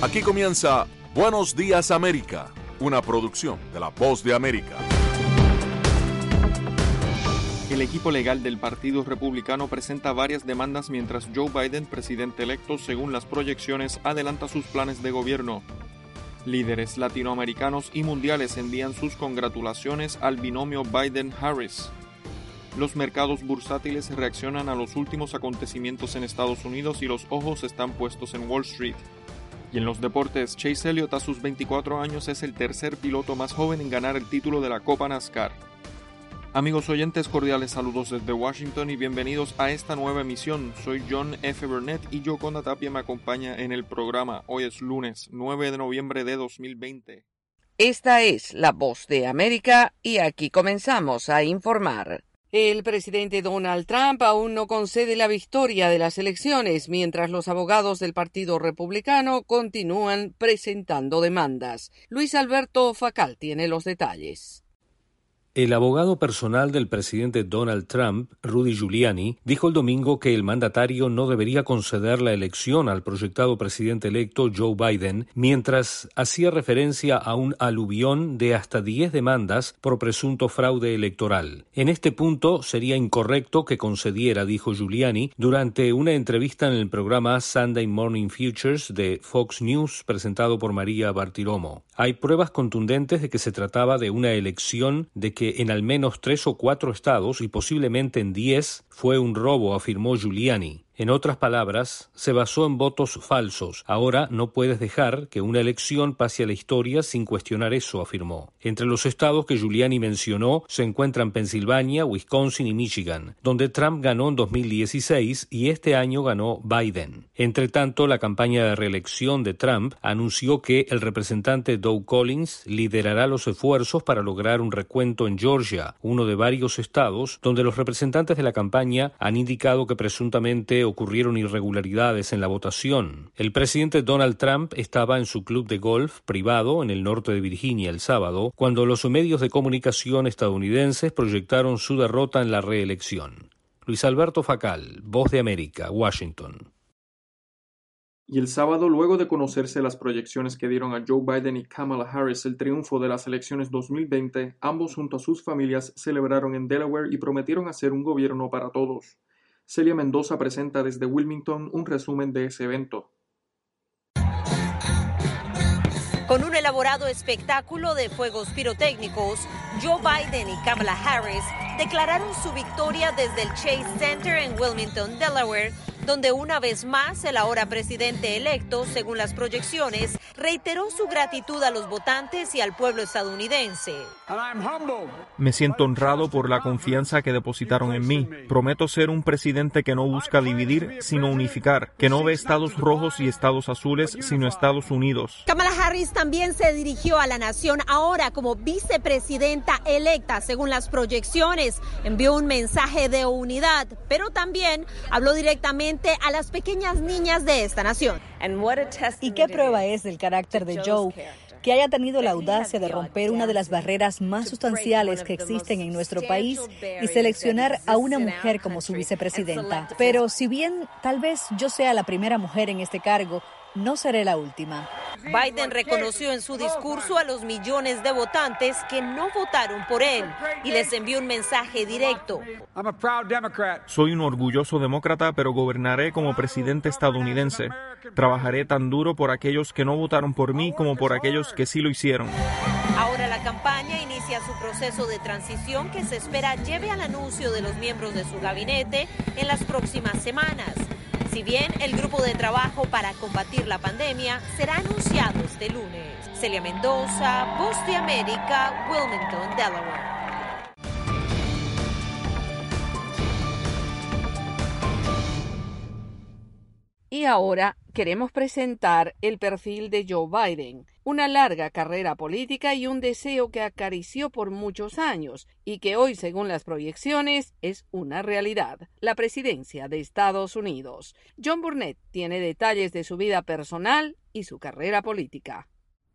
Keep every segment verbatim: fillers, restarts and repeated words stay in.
Aquí comienza Buenos Días América, una producción de La Voz de América. El equipo legal del Partido Republicano presenta varias demandas mientras Joe Biden, presidente electo, según las proyecciones, adelanta sus planes de gobierno. Líderes latinoamericanos y mundiales envían sus congratulaciones al binomio Biden-Harris. Los mercados bursátiles reaccionan a los últimos acontecimientos en Estados Unidos y los ojos están puestos en Wall Street. Y en los deportes, Chase Elliott a sus veinticuatro años es el tercer piloto más joven en ganar el título de la Copa NASCAR. Amigos oyentes, cordiales saludos desde Washington y bienvenidos a esta nueva emisión. Soy John F. Burnett y Yoconda Tapia me acompaña en el programa. Hoy es lunes nueve de noviembre de dos mil veinte. Esta es La Voz de América y aquí comenzamos a informar. El presidente Donald Trump aún no concede la victoria de las elecciones, mientras los abogados del Partido Republicano continúan presentando demandas. Luis Alberto Facal tiene los detalles. El abogado personal del presidente Donald Trump, Rudy Giuliani, dijo el domingo que el mandatario no debería conceder la elección al proyectado presidente electo Joe Biden, mientras hacía referencia a un aluvión de hasta diez demandas por presunto fraude electoral. En este punto sería incorrecto que concediera, dijo Giuliani, durante una entrevista en el programa Sunday Morning Futures de Fox News presentado por María Bartiromo. Hay pruebas contundentes de que se trataba de una elección de que en al menos tres o cuatro estados y posiblemente en diez fue un robo, afirmó Giuliani. En otras palabras, se basó en votos falsos. Ahora no puedes dejar que una elección pase a la historia sin cuestionar eso, afirmó. Entre los estados que Giuliani mencionó se encuentran Pensilvania, Wisconsin y Michigan, donde Trump ganó en dos mil dieciséis y este año ganó Biden. Entre tanto, la campaña de reelección de Trump anunció que el representante Doug Collins liderará los esfuerzos para lograr un recuento en Georgia, uno de varios estados donde los representantes de la campaña han indicado que presuntamente ocurrieron irregularidades en la votación. El presidente Donald Trump estaba en su club de golf privado en el norte de Virginia el sábado, cuando los medios de comunicación estadounidenses proyectaron su derrota en la reelección. Luis Alberto Facal, Voz de América, Washington. Y el sábado, luego de conocerse las proyecciones que dieron a Joe Biden y Kamala Harris el triunfo de las elecciones dos mil veinte, ambos junto a sus familias celebraron en Delaware y prometieron hacer un gobierno para todos. Celia Mendoza presenta desde Wilmington un resumen de ese evento. Con un elaborado espectáculo de fuegos pirotécnicos, Joe Biden y Kamala Harris declararon su victoria desde el Chase Center en Wilmington, Delaware, donde una vez más el ahora presidente electo, según las proyecciones, reiteró su gratitud a los votantes y al pueblo estadounidense. Me siento honrado por la confianza que depositaron en mí. Prometo ser un presidente que no busca dividir, sino unificar, que no ve estados rojos y estados azules, sino Estados Unidos. Kamala Harris también se dirigió a la nación ahora como vicepresidenta electa, según las proyecciones. Envió un mensaje de unidad, pero también habló directamente a las pequeñas niñas de esta nación. ¿Y qué prueba es del carácter de Joe? Que haya tenido la audacia de romper una de las barreras más sustanciales que existen en nuestro país y seleccionar a una mujer como su vicepresidenta. Pero si bien tal vez yo sea la primera mujer en este cargo, no seré la última. Biden reconoció en su discurso a los millones de votantes que no votaron por él y les envió un mensaje directo. Soy un orgulloso demócrata, pero gobernaré como presidente estadounidense. Trabajaré tan duro por aquellos que no votaron por mí como por aquellos que sí lo hicieron. Ahora la campaña inicia su proceso de transición que se espera lleve al anuncio de los miembros de su gabinete en las próximas semanas. Si bien el grupo de trabajo para combatir la pandemia será anunciado este lunes. Celia Mendoza, Voz de América, Wilmington, Delaware. Y ahora queremos presentar el perfil de Joe Biden, una larga carrera política y un deseo que acarició por muchos años y que hoy, según las proyecciones, es una realidad, la presidencia de Estados Unidos. John Burnett tiene detalles de su vida personal y su carrera política.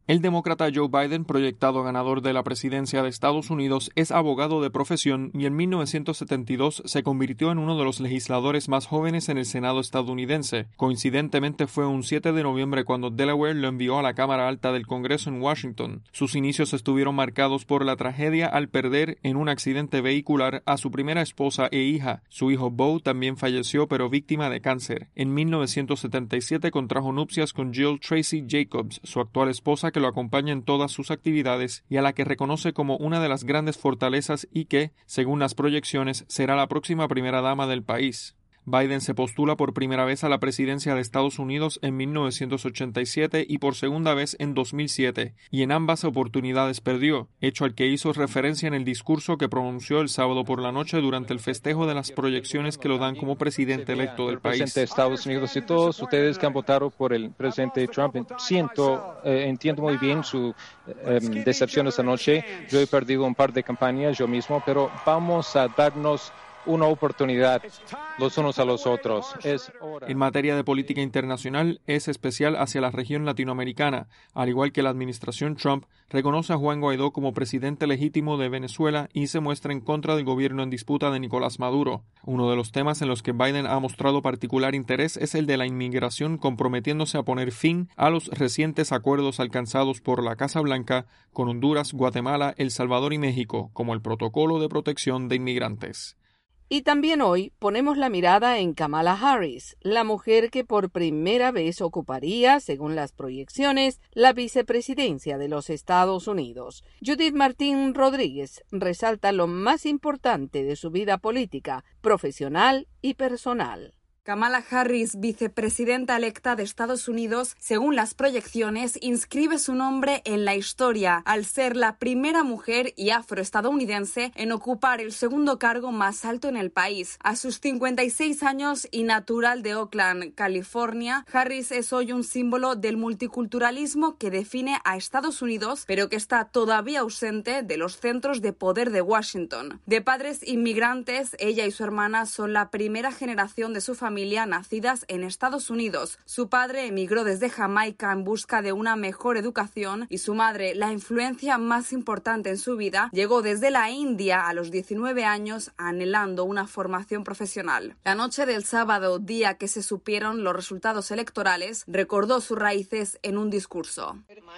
El demócrata Joe Biden, proyectado ganador de la presidencia de Estados Unidos, es abogado de profesión y en mil novecientos setenta y dos se convirtió en uno de los legisladores más jóvenes en el Senado estadounidense. Coincidentemente fue un siete de noviembre cuando Delaware lo envió a la Cámara Alta del Congreso en Washington. Sus inicios estuvieron marcados por la tragedia al perder en un accidente vehicular a su primera esposa e hija. Su hijo Beau también falleció, pero víctima de cáncer. En mil novecientos setenta y siete contrajo nupcias con Jill Tracy Jacobs, su actual esposa, que lo acompaña en todas sus actividades y a la que reconoce como una de las grandes fortalezas y que, según las proyecciones, será la próxima primera dama del país. Biden se postula por primera vez a la presidencia de Estados Unidos en mil novecientos ochenta y siete y por segunda vez en dos mil siete, y en ambas oportunidades perdió, hecho al que hizo referencia en el discurso que pronunció el sábado por la noche durante el festejo de las proyecciones que lo dan como presidente electo del país. Presidente de Estados Unidos y todos ustedes que han votado por el presidente Trump, siento, eh, entiendo muy bien su eh, decepción esta noche. Yo he perdido un par de campañas yo mismo, pero vamos a darnos una oportunidad los unos a los otros. Es hora. En materia de política internacional, es especial hacia la región latinoamericana. Al igual que la administración Trump, reconoce a Juan Guaidó como presidente legítimo de Venezuela y se muestra en contra del gobierno en disputa de Nicolás Maduro. Uno de los temas en los que Biden ha mostrado particular interés es el de la inmigración, comprometiéndose a poner fin a los recientes acuerdos alcanzados por la Casa Blanca con Honduras, Guatemala, El Salvador y México, como el Protocolo de Protección de Inmigrantes. Y también hoy ponemos la mirada en Kamala Harris, la mujer que por primera vez ocuparía, según las proyecciones, la vicepresidencia de los Estados Unidos. Judith Martín Rodríguez resalta lo más importante de su vida política, profesional y personal. Kamala Harris, vicepresidenta electa de Estados Unidos, según las proyecciones, inscribe su nombre en la historia al ser la primera mujer y afroestadounidense en ocupar el segundo cargo más alto en el país. A sus cincuenta y seis años y natural de Oakland, California, Harris es hoy un símbolo del multiculturalismo que define a Estados Unidos, pero que está todavía ausente de los centros de poder de Washington. De padres inmigrantes, ella y su hermana son la primera generación de su familia familia nacidas en Estados Unidos. Su padre emigró desde Jamaica en busca de una mejor educación y su madre, la influencia más importante en su vida, llegó desde la India a los diecinueve años anhelando una formación profesional. La noche del sábado, día que se supieron los resultados electorales, recordó sus raíces en un discurso.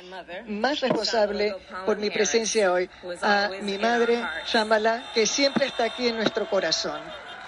Más responsable por mi presencia hoy a mi madre, Shamala, que siempre está aquí en nuestro corazón.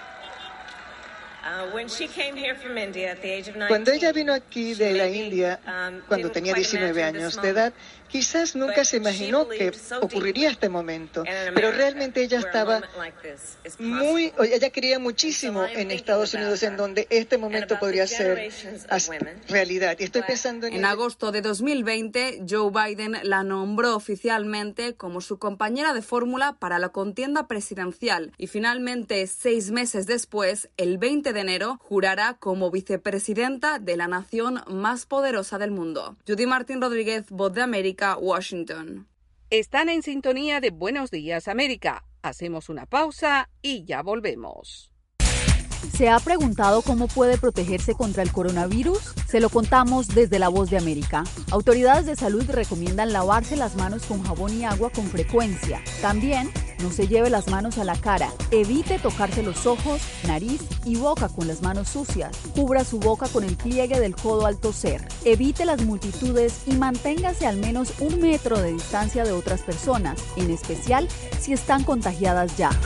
Cuando ella vino aquí de la India, cuando tenía diecinueve años de edad, quizás nunca se imaginó que ocurriría este momento, pero realmente ella estaba muy, ella quería muchísimo en Estados Unidos, en donde este momento podría ser realidad. Y estoy pensando en... En agosto de dos mil veinte, Joe Biden la nombró oficialmente como su compañera de fórmula para la contienda presidencial y finalmente, seis meses después, el veinte de enero, jurará como vicepresidenta de la nación más poderosa del mundo. Judy Martín Rodríguez, Voz de América, Washington. Están en sintonía de Buenos Días América. Hacemos una pausa y ya volvemos. ¿Se ha preguntado cómo puede protegerse contra el coronavirus? Se lo contamos desde La Voz de América. Autoridades de salud recomiendan lavarse las manos con jabón y agua con frecuencia. También, no se lleve las manos a la cara. Evite tocarse los ojos, nariz y boca con las manos sucias. Cubra su boca con el pliegue del codo al toser. Evite las multitudes y manténgase al menos un metro de distancia de otras personas, en especial si están contagiadas ya.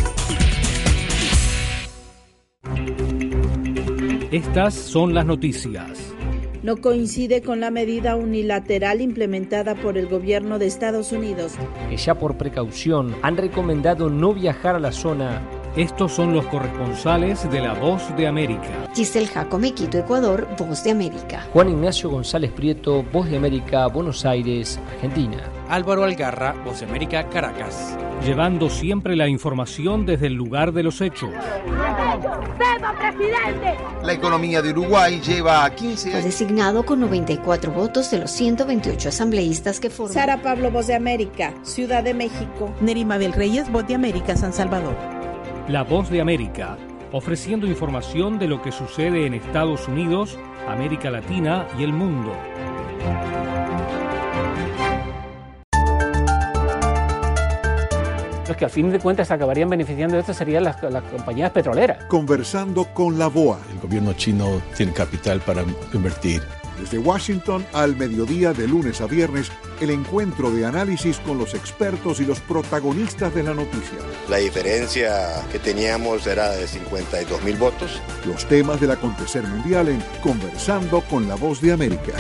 Estas son las noticias. No coincide con la medida unilateral implementada por el gobierno de Estados Unidos, que ya por precaución han recomendado no viajar a la zona. Estos son los corresponsales de La Voz de América. Giselle Jacome, Quito, Ecuador, Voz de América. Juan Ignacio González Prieto, Voz de América, Buenos Aires, Argentina. Álvaro Algarra, Voz de América, Caracas. Llevando siempre la información desde el lugar de los hechos. ¡Viva presidente! La economía de Uruguay lleva quince años. Fue designado con noventa y cuatro votos de los ciento veintiocho asambleístas que forman. Sara Pablo, Voz de América, Ciudad de México. Nerima Bel Reyes, Voz de América, San Salvador. La Voz de América, ofreciendo información de lo que sucede en Estados Unidos, América Latina y el mundo. Los que al fin de cuentas acabarían beneficiando de esto serían las, las compañías petroleras. Conversando con la B O A. El gobierno chino tiene capital para invertir. Desde Washington al mediodía de lunes a viernes, el encuentro de análisis con los expertos y los protagonistas de la noticia. La diferencia que teníamos era de cincuenta y dos mil votos. Los temas del acontecer mundial en Conversando con la Voz de América.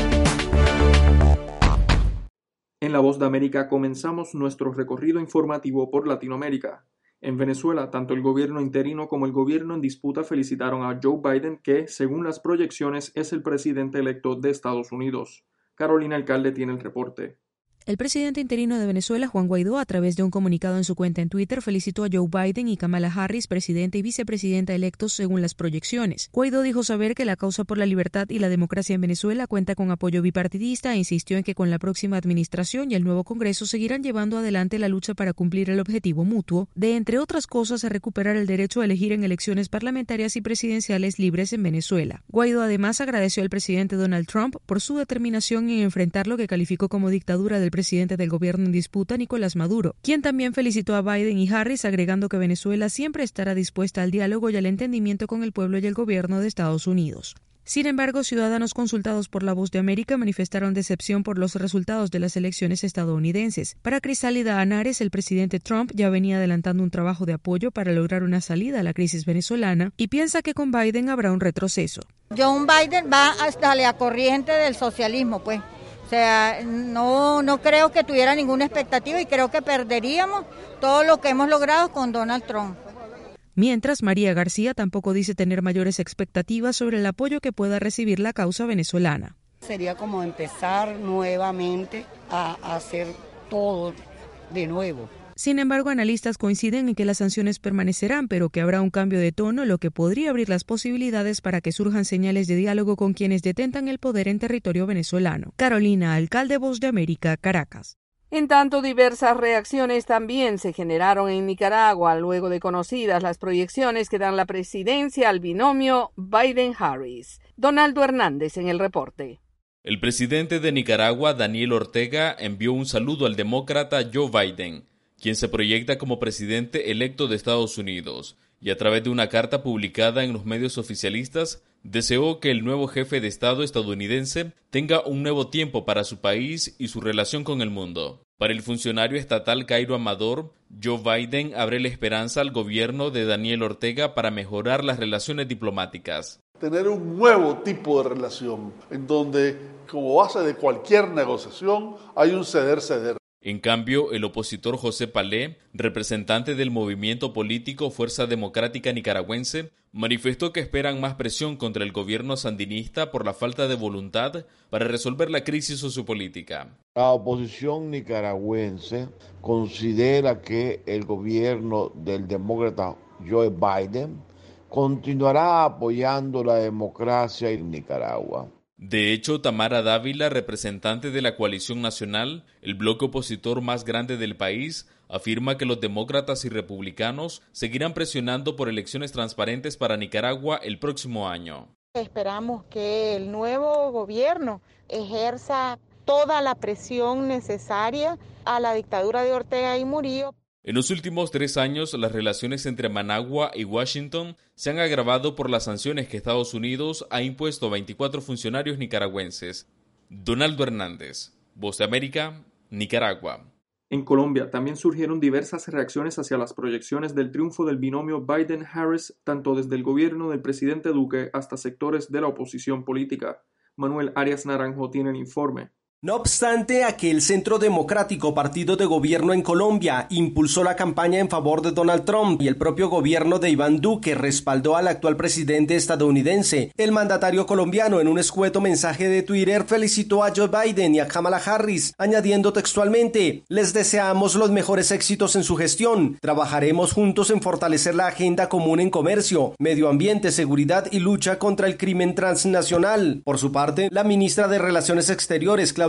En La Voz de América comenzamos nuestro recorrido informativo por Latinoamérica. En Venezuela, tanto el gobierno interino como el gobierno en disputa felicitaron a Joe Biden, que, según las proyecciones, es el presidente electo de Estados Unidos. Carolina Alcalde tiene el reporte. El presidente interino de Venezuela, Juan Guaidó, a través de un comunicado en su cuenta en Twitter, felicitó a Joe Biden y Kamala Harris, presidente y vicepresidenta electos según las proyecciones. Guaidó dijo saber que la causa por la libertad y la democracia en Venezuela cuenta con apoyo bipartidista e insistió en que con la próxima administración y el nuevo Congreso seguirán llevando adelante la lucha para cumplir el objetivo mutuo de, entre otras cosas, recuperar el derecho a elegir en elecciones parlamentarias y presidenciales libres en Venezuela. Guaidó además agradeció al presidente Donald Trump por su determinación en enfrentar lo que calificó como dictadura del presidente del gobierno en disputa, Nicolás Maduro, quien también felicitó a Biden y Harris, agregando que Venezuela siempre estará dispuesta al diálogo y al entendimiento con el pueblo y el gobierno de Estados Unidos. Sin embargo, ciudadanos consultados por La Voz de América manifestaron decepción por los resultados de las elecciones estadounidenses. Para Crisálida Anares, el presidente Trump ya venía adelantando un trabajo de apoyo para lograr una salida a la crisis venezolana y piensa que con Biden habrá un retroceso. Joe Biden va hasta la corriente del socialismo, pues. O sea, no, no creo que tuviera ninguna expectativa y creo que perderíamos todo lo que hemos logrado con Donald Trump. Mientras, María García tampoco dice tener mayores expectativas sobre el apoyo que pueda recibir la causa venezolana. Sería como empezar nuevamente a, a hacer todo de nuevo. Sin embargo, analistas coinciden en que las sanciones permanecerán, pero que habrá un cambio de tono, lo que podría abrir las posibilidades para que surjan señales de diálogo con quienes detentan el poder en territorio venezolano. Carolina Alcalde, Voz de América, Caracas. En tanto, diversas reacciones también se generaron en Nicaragua luego de conocidas las proyecciones que dan la presidencia al binomio Biden-Harris. Donaldo Hernández en el reporte. El presidente de Nicaragua, Daniel Ortega, envió un saludo al demócrata Joe Biden, quien se proyecta como presidente electo de Estados Unidos, y a través de una carta publicada en los medios oficialistas, deseó que el nuevo jefe de Estado estadounidense tenga un nuevo tiempo para su país y su relación con el mundo. Para el funcionario estatal Cairo Amador, Joe Biden abre la esperanza al gobierno de Daniel Ortega para mejorar las relaciones diplomáticas. Tener un nuevo tipo de relación, en donde, como base de cualquier negociación, hay un ceder-ceder. En cambio, el opositor José Palé, representante del movimiento político Fuerza Democrática Nicaragüense, manifestó que esperan más presión contra el gobierno sandinista por la falta de voluntad para resolver la crisis sociopolítica. La oposición nicaragüense considera que el gobierno del demócrata Joe Biden continuará apoyando la democracia en Nicaragua. De hecho, Tamara Dávila, representante de la Coalición Nacional, el bloque opositor más grande del país, afirma que los demócratas y republicanos seguirán presionando por elecciones transparentes para Nicaragua el próximo año. Esperamos que el nuevo gobierno ejerza toda la presión necesaria a la dictadura de Ortega y Murillo. En los últimos tres años, las relaciones entre Managua y Washington se han agravado por las sanciones que Estados Unidos ha impuesto a veinticuatro funcionarios nicaragüenses. Donaldo Hernández, Voz de América, Nicaragua. En Colombia también surgieron diversas reacciones hacia las proyecciones del triunfo del binomio Biden-Harris, tanto desde el gobierno del presidente Duque hasta sectores de la oposición política. Manuel Arias Naranjo tiene el informe. No obstante a que el Centro Democrático, partido de gobierno en Colombia, impulsó la campaña en favor de Donald Trump y el propio gobierno de Iván Duque respaldó al actual presidente estadounidense, el mandatario colombiano en un escueto mensaje de Twitter felicitó a Joe Biden y a Kamala Harris, añadiendo textualmente: les deseamos los mejores éxitos en su gestión, trabajaremos juntos en fortalecer la agenda común en comercio, medio ambiente, seguridad y lucha contra el crimen transnacional. Por su parte, la ministra de Relaciones Exteriores, Claudia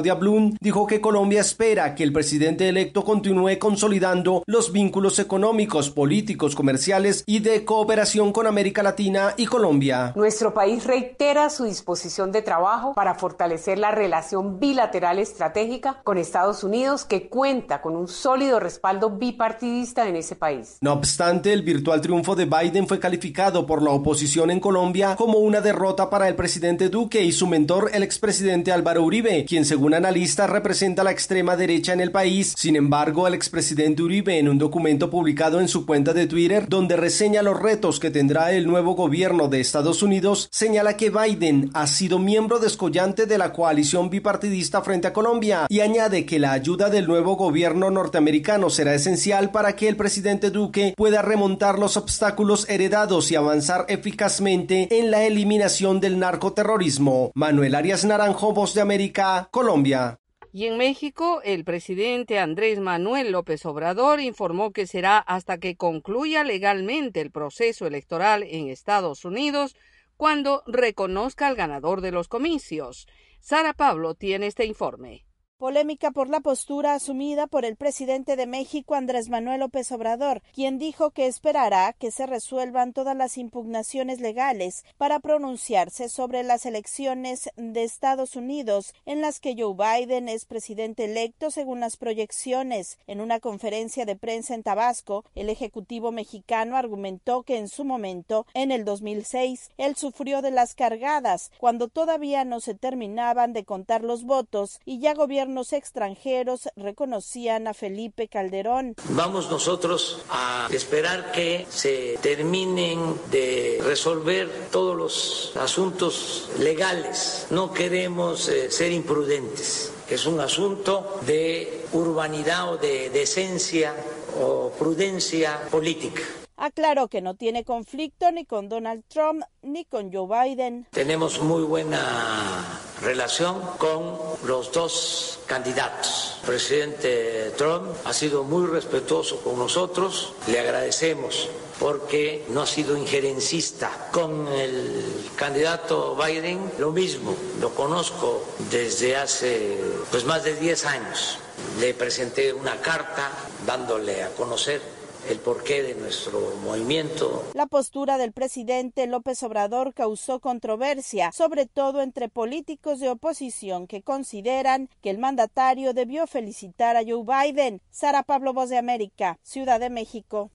Claudia Blum, dijo que Colombia espera que el presidente electo continúe consolidando los vínculos económicos, políticos, comerciales y de cooperación con América Latina y Colombia. Nuestro país reitera su disposición de trabajo para fortalecer la relación bilateral estratégica con Estados Unidos, que cuenta con un sólido respaldo bipartidista en ese país. No obstante, el virtual triunfo de Biden fue calificado por la oposición en Colombia como una derrota para el presidente Duque y su mentor, el expresidente Álvaro Uribe, quien según analistas representa la extrema derecha en el país. Sin embargo, el expresidente Uribe, en un documento publicado en su cuenta de Twitter, donde reseña los retos que tendrá el nuevo gobierno de Estados Unidos, señala que Biden ha sido miembro descollante de la coalición bipartidista frente a Colombia y añade que la ayuda del nuevo gobierno norteamericano será esencial para que el presidente Duque pueda remontar los obstáculos heredados y avanzar eficazmente en la eliminación del narcoterrorismo. Manuel Arias Naranjo, Voz de América, Colombia. Y en México, el presidente Andrés Manuel López Obrador informó que será hasta que concluya legalmente el proceso electoral en Estados Unidos cuando reconozca al ganador de los comicios. Sara Pablo tiene este informe. Polémica por la postura asumida por el presidente de México, Andrés Manuel López Obrador, quien dijo que esperará que se resuelvan todas las impugnaciones legales para pronunciarse sobre las elecciones de Estados Unidos, en las que Joe Biden es presidente electo según las proyecciones. En una conferencia de prensa en Tabasco, el ejecutivo mexicano argumentó que en su momento, en el dos mil seis, él sufrió de las cargadas, cuando todavía no se terminaban de contar los votos y ya gobiernos extranjeros reconocían a Felipe Calderón. Vamos nosotros a esperar que se terminen de resolver todos los asuntos legales. No queremos eh, ser imprudentes. Es un asunto de urbanidad o de decencia o prudencia política. Aclaró que no tiene conflicto ni con Donald Trump ni con Joe Biden. Tenemos muy buena relación con los dos candidatos. El presidente Trump ha sido muy respetuoso con nosotros, le agradecemos porque no ha sido injerencista. Con el candidato Biden, lo mismo, lo conozco desde hace pues más de diez años. Le presenté una carta dándole a conocer el porqué de nuestro movimiento. La postura del presidente López Obrador causó controversia, sobre todo entre políticos de oposición que consideran que el mandatario debió felicitar a Joe Biden. Sara Pablo, Voz de América, Ciudad de México.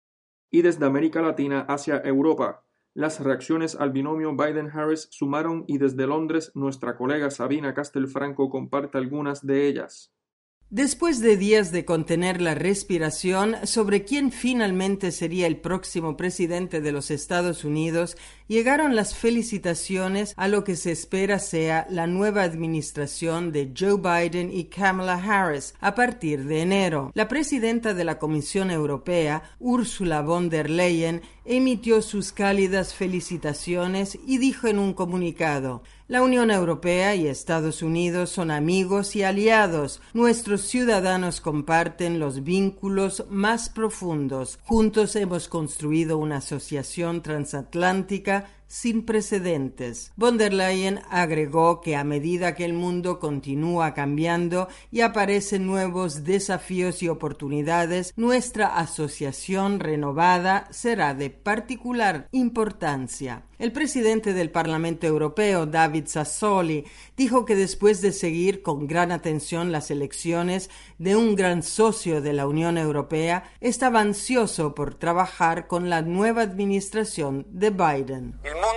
Y desde América Latina hacia Europa, las reacciones al binomio Biden-Harris sumaron y desde Londres nuestra colega Sabina Castelfranco comparte algunas de ellas. Después de días de contener la respiración sobre quién finalmente sería el próximo presidente de los Estados Unidos, llegaron las felicitaciones a lo que se espera sea la nueva administración de Joe Biden y Kamala Harris a partir de enero. La presidenta de la Comisión Europea, Ursula von der Leyen, emitió sus cálidas felicitaciones y dijo en un comunicado: la Unión Europea y Estados Unidos son amigos y aliados. Nuestros ciudadanos comparten los vínculos más profundos. Juntos hemos construido una asociación transatlántica sin precedentes. Von der Leyen agregó que a medida que el mundo continúa cambiando y aparecen nuevos desafíos y oportunidades, nuestra asociación renovada será de particular importancia. El presidente del Parlamento Europeo, David Sassoli, dijo que después de seguir con gran atención las elecciones de un gran socio de la Unión Europea, estaba ansioso por trabajar con la nueva administración de Biden.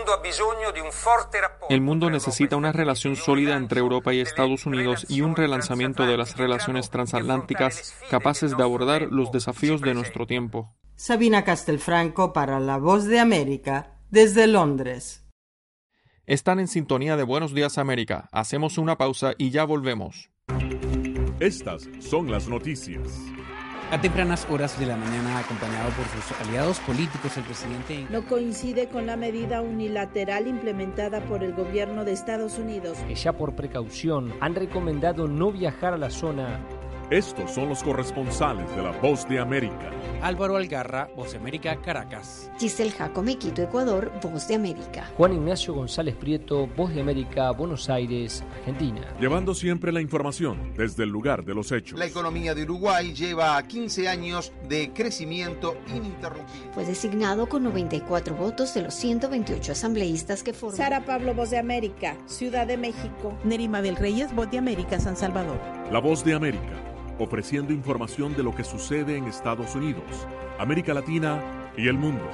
El mundo necesita una relación sólida entre Europa y Estados Unidos y un relanzamiento de las relaciones transatlánticas capaces de abordar los desafíos de nuestro tiempo. Sabina Castelfranco para La Voz de América, desde Londres. Están en sintonía de Buenos Días América. Hacemos una pausa y ya volvemos. Estas son las noticias. A tempranas horas de la mañana, acompañado por sus aliados políticos, el presidente no coincide con la medida unilateral implementada por el gobierno de Estados Unidos, que ya por precaución han recomendado no viajar a la zona Estos son los corresponsales de La Voz de América. Álvaro Algarra, Voz de América, Caracas. Giselle Jacome, Quito, Ecuador, Voz de América. Juan Ignacio González Prieto, Voz de América, Buenos Aires, Argentina. Llevando siempre la información desde el lugar de los hechos. La economía de Uruguay lleva quince años de crecimiento ininterrumpido. Fue designado con noventa y cuatro votos de los ciento veintiocho asambleístas que forman. Sara Pablo, Voz de América, Ciudad de México. Nerima del Reyes, Voz de América, San Salvador. La Voz de América, ofreciendo información de lo que sucede en Estados Unidos, América Latina y el mundo.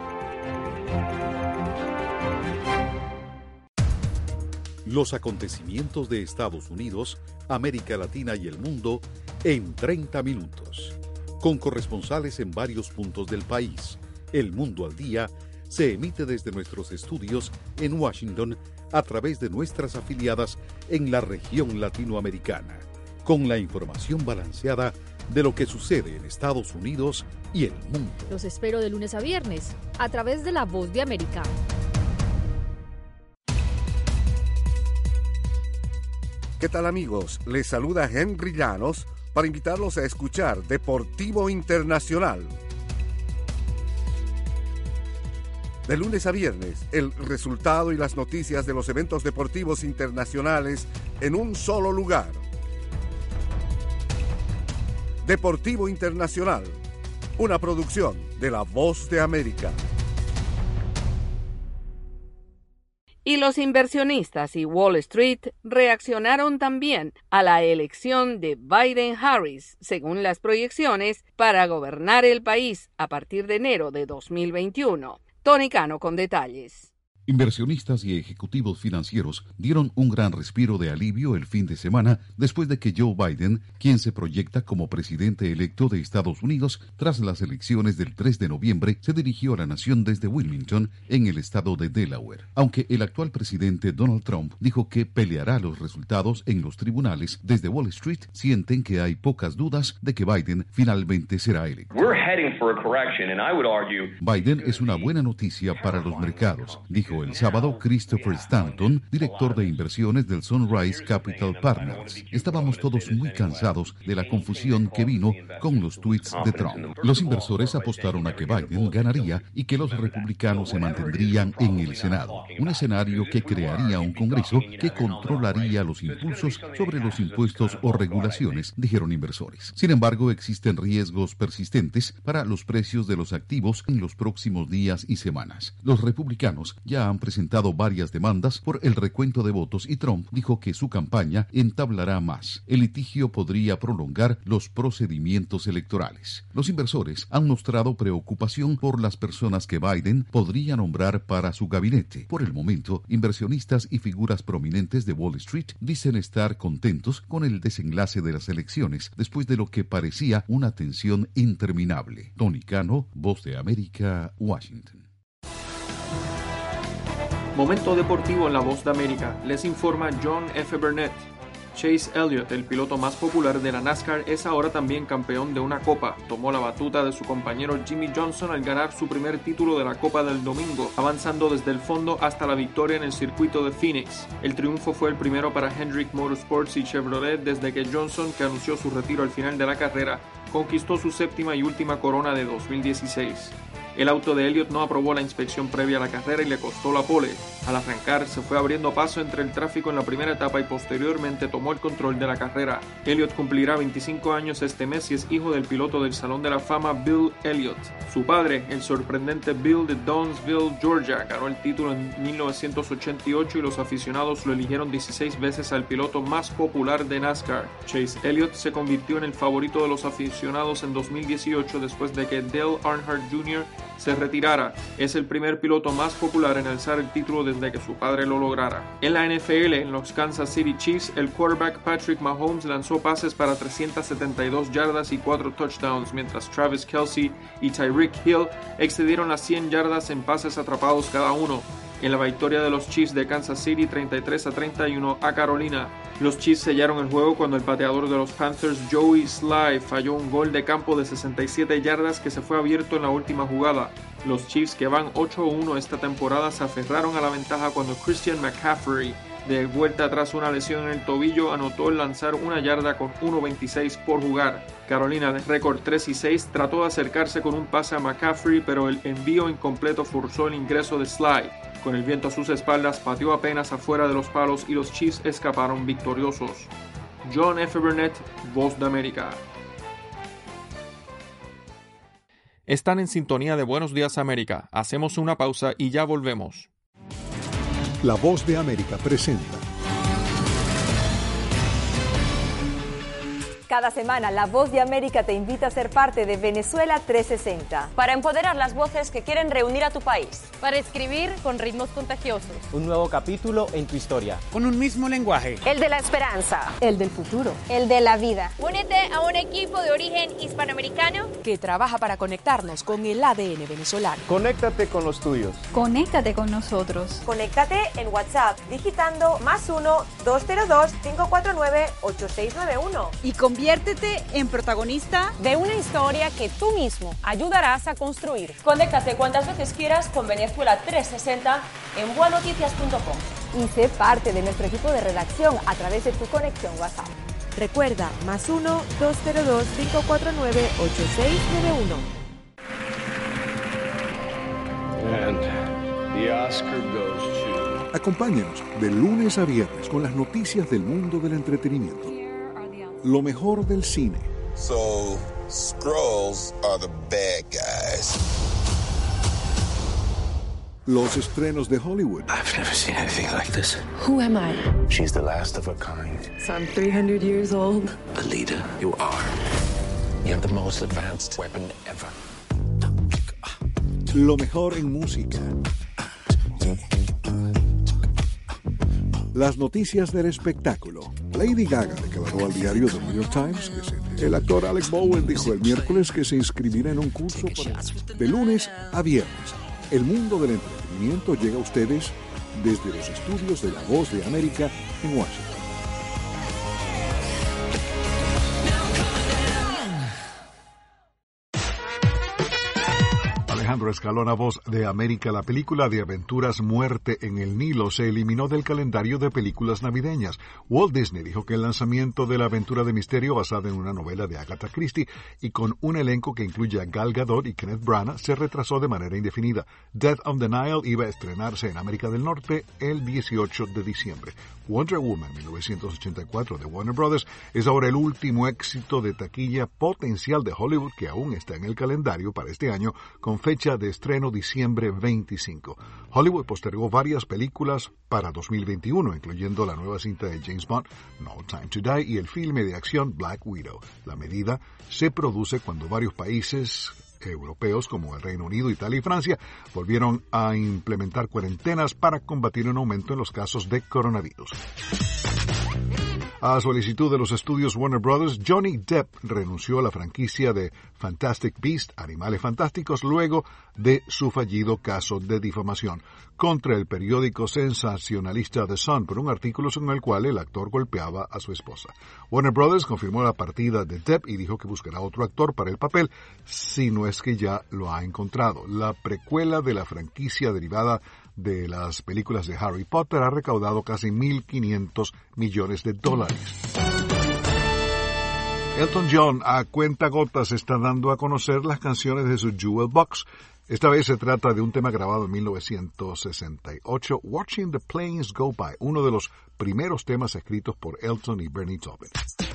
Los acontecimientos de Estados Unidos, América Latina y el mundo en treinta minutos. Con corresponsales en varios puntos del país. El Mundo al Día se emite desde nuestros estudios en Washington a través de nuestras afiliadas en la región latinoamericana, con la información balanceada de lo que sucede en Estados Unidos y el mundo. Los espero de lunes a viernes, a través de La Voz de América. ¿Qué tal, amigos? Les saluda Henry Llanos para invitarlos a escuchar Deportivo Internacional. De lunes a viernes, el resultado y las noticias de los eventos deportivos internacionales en un solo lugar. Deportivo Internacional, una producción de La Voz de América. Y los inversionistas y Wall Street reaccionaron también a la elección de Biden-Harris, según las proyecciones, para gobernar el país a partir de enero de dos mil veintiuno. Tony Cano con detalles. Inversionistas y ejecutivos financieros dieron un gran respiro de alivio el fin de semana después de que Joe Biden, quien se proyecta como presidente electo de Estados Unidos tras las elecciones del tres de noviembre, se dirigió a la nación desde Wilmington, en el estado de Delaware. Aunque el actual presidente Donald Trump dijo que peleará los resultados en los tribunales, desde Wall Street sienten que hay pocas dudas de que Biden finalmente será electo. Biden es una buena noticia para los mercados, dijo el sábado Christopher Stanton, director de inversiones del Sunrise Capital Partners. Estábamos todos muy cansados de la confusión que vino con los tweets de Trump. Los inversores apostaron a que Biden ganaría y que los republicanos se mantendrían en el Senado, un escenario que crearía un Congreso que controlaría los impulsos sobre los impuestos o regulaciones, dijeron inversores. Sin embargo, existen riesgos persistentes para los precios de los activos en los próximos días y semanas. Los republicanos ya han presentado varias demandas por el recuento de votos y Trump dijo que su campaña entablará más. El litigio podría prolongar los procedimientos electorales. Los inversores han mostrado preocupación por las personas que Biden podría nombrar para su gabinete. Por el momento, inversionistas y figuras prominentes de Wall Street dicen estar contentos con el desenlace de las elecciones después de lo que parecía una tensión interminable. Tony Cano, Voz de América, Washington. Momento deportivo en La Voz de América. Les informa John F. Burnett. Chase Elliott, el piloto más popular de la NASCAR, es ahora también campeón de una copa. Tomó la batuta de su compañero Jimmy Johnson al ganar su primer título de la Copa del domingo, avanzando desde el fondo hasta la victoria en el circuito de Phoenix. El triunfo fue el primero para Hendrick Motorsports y Chevrolet desde que Johnson, que anunció su retiro al final de la carrera, conquistó su séptima y última corona de dos mil dieciséis. El auto de Elliott no aprobó la inspección previa a la carrera y le costó la pole. Al arrancar, se fue abriendo paso entre el tráfico en la primera etapa y posteriormente tomó el control de la carrera. Elliott cumplirá veinticinco años este mes y es hijo del piloto del Salón de la Fama Bill Elliott. Su padre, el sorprendente Bill de Downsville, Georgia, ganó el título en mil novecientos ochenta y ocho y los aficionados lo eligieron dieciséis veces al piloto más popular de NASCAR. Chase Elliott se convirtió en el favorito de los aficionados en dos mil dieciocho después de que Dale Earnhardt junior se retirara. Es el primer piloto más popular en alzar el título desde que su padre lo lograra. En la N F L, en los Kansas City Chiefs, el quarterback Patrick Mahomes lanzó pases para trescientas setenta y dos yardas y cuatro touchdowns, mientras Travis Kelce y Tyreek Hill excedieron las cien yardas en pases atrapados cada uno. En la victoria de los Chiefs de Kansas City treinta y tres a treinta y uno a Carolina. Los Chiefs sellaron el juego cuando el pateador de los Panthers, Joey Sly, falló un gol de campo de sesenta y siete yardas que se fue abierto en la última jugada. Los Chiefs, que van ocho a uno esta temporada, se aferraron a la ventaja cuando Christian McCaffrey De vuelta tras una lesión en el tobillo, anotó el lanzar una yarda con uno veintiséis por jugar. Carolina, de récord tres y seis, trató de acercarse con un pase a McCaffrey, pero el envío incompleto forzó el ingreso de Slide. Con el viento a sus espaldas, pateó apenas afuera de los palos y los Chiefs escaparon victoriosos. John F. Burnett, Voz de América. Están en sintonía de Buenos Días América. Hacemos una pausa y ya volvemos. La Voz de América presenta. Cada semana, La Voz de América te invita a ser parte de Venezuela trescientos sesenta. Para empoderar las voces que quieren reunir a tu país. Para escribir con ritmos contagiosos. Un nuevo capítulo en tu historia. Con un mismo lenguaje. El de la esperanza. El del futuro. El de la vida. Únete a un equipo de origen hispanoamericano que trabaja para conectarnos con el A D N venezolano. Conéctate con los tuyos. Conéctate con nosotros. Conéctate en WhatsApp digitando más uno, dos cero dos, cinco cuatro nueve, ocho seis nueve uno. Y conviértete en protagonista de una historia que tú mismo ayudarás a construir. Conéctate cuantas veces quieras con Venezuela trescientos sesenta en buenoticias punto com. Y sé parte de nuestro equipo de redacción a través de tu conexión WhatsApp. Recuerda, más uno, dos cero dos, cinco cuatro nueve, ocho seis nueve uno. And the Oscar goes to... Acompáñanos de lunes a viernes con las noticias del mundo del entretenimiento. Lo mejor del cine. So, Skrulls are the bad guys. Los estrenos de Hollywood. I've never seen anything like this. Who am I? She's the last of her kind. So I'm three hundred years old. A leader, you are. You have the most advanced weapon ever. Lo mejor en música. Las noticias del espectáculo. Lady Gaga declaró al diario The New York Times que se... El actor Alec Bowen dijo el miércoles que se inscribirá en un curso para... De lunes a viernes. El mundo del entretenimiento llega a ustedes desde los estudios de La Voz de América en Washington. Alejandro Escalona, Voz de América. La película de aventuras Muerte en el Nilo se eliminó del calendario de películas navideñas. Walt Disney dijo que el lanzamiento de la aventura de misterio basada en una novela de Agatha Christie y con un elenco que incluye a Gal Gadot y Kenneth Branagh se retrasó de manera indefinida. Death on the Nile iba a estrenarse en América del Norte el dieciocho de diciembre. Wonder Woman mil novecientos ochenta y cuatro de Warner Brothers es ahora el último éxito de taquilla potencial de Hollywood que aún está en el calendario para este año con fecha de estreno diciembre veinticinco. Hollywood postergó varias películas para dos mil veintiuno, incluyendo la nueva cinta de James Bond, No Time to Die, y el filme de acción Black Widow. La medida se produce cuando varios países europeos como el Reino Unido, Italia y Francia volvieron a implementar cuarentenas para combatir un aumento en los casos de coronavirus. A solicitud de los estudios Warner Brothers, Johnny Depp renunció a la franquicia de Fantastic Beasts, Animales Fantásticos, luego de su fallido caso de difamación contra el periódico sensacionalista The Sun por un artículo según el cual el actor golpeaba a su esposa. Warner Brothers confirmó la partida de Depp y dijo que buscará otro actor para el papel, si no es que ya lo ha encontrado. La precuela de la franquicia derivada de las películas de Harry Potter ha recaudado casi mil quinientos millones de dólares. Elton John a cuentagotas está dando a conocer las canciones de su Jewel Box. Esta vez se trata de un tema grabado en mil novecientos sesenta y ocho, Watching the Planes Go By, uno de los primeros temas escritos por Elton y Bernie Taupin.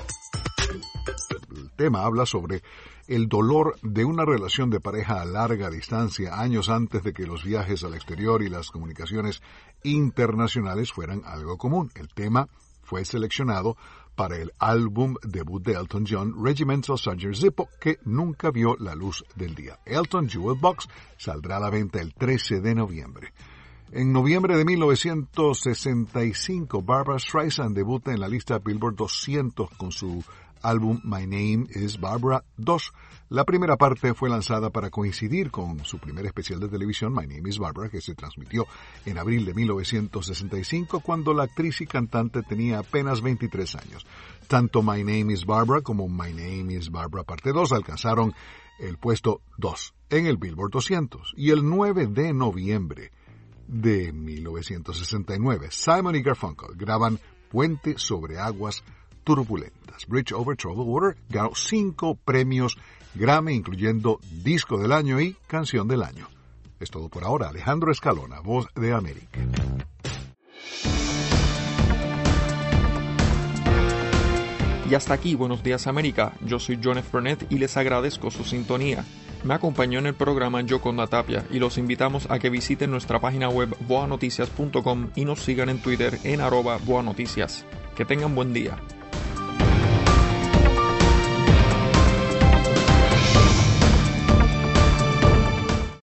El tema habla sobre el dolor de una relación de pareja a larga distancia años antes de que los viajes al exterior y las comunicaciones internacionales fueran algo común. El tema fue seleccionado para el álbum debut de Elton John, Regimental Sergeant Zippo, que nunca vio la luz del día. Elton Jewel Box saldrá a la venta el trece de noviembre. En noviembre de mil novecientos sesenta y cinco, Barbra Streisand debuta en la lista Billboard doscientos con su álbum My Name is Barbara dos. La primera parte fue lanzada para coincidir con su primer especial de televisión, My Name is Barbara, que se transmitió en abril de mil novecientos sesenta y cinco, cuando la actriz y cantante tenía apenas veintitrés años. Tanto My Name is Barbara como My Name is Barbara parte dos alcanzaron el puesto dos en el Billboard doscientos. Y el nueve de noviembre, de mil novecientos sesenta y nueve. Simon y Garfunkel graban Puente sobre aguas turbulentas. Bridge over Troubled Water ganó cinco premios Grammy, incluyendo Disco del Año y Canción del Año. Es todo por ahora. Alejandro Escalona, Voz de América. Y hasta aquí, Buenos Días América. Yo soy John F. Burnett y les agradezco su sintonía. Me acompañó en el programa Yoconda Tapia y los invitamos a que visiten nuestra página web boa noticias punto com y nos sigan en Twitter en arroba boanoticias. Que tengan buen día.